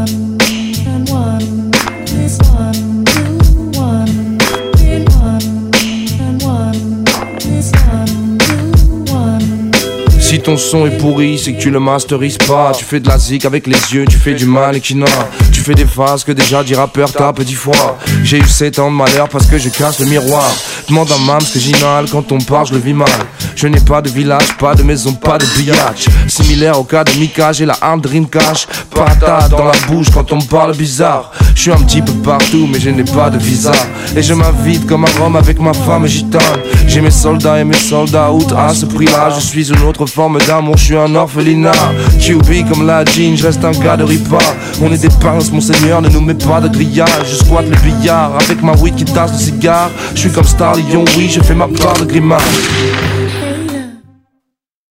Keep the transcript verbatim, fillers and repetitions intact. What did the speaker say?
one and one is one to one. In one and one is one to one. Si ton son est pourri, c'est que tu le masterises pas. Tu fais de la zik avec les yeux, tu fais du mannequinat. Tu fais des phases que déjà dix rappeurs tapent dix fois. J'ai eu sept ans de malheur parce que je casse le miroir. Demande à Mams que j'inhale, quand on parle je le vis mal. Je n'ai pas de village, pas de maison, pas de billage. Similaire au cas de Mika, j'ai la arme Dream Cash. Patate dans la bouche quand on me parle bizarre. Je suis un petit peu partout mais je n'ai pas de visa. Et je m'invite comme un Rome avec ma femme gitane. J'ai mes soldats et mes soldats out à ce prix-là. Je suis une autre forme d'amour, je suis un orphelinat. Q B comme la jean, je reste un gars de ripa. On est des pinces, mon seigneur, ne nous met pas de grillage. Je squatte le billard avec ma weed qui tasse de cigare. Je suis comme Star Lyon, oui, je fais ma part de grimace.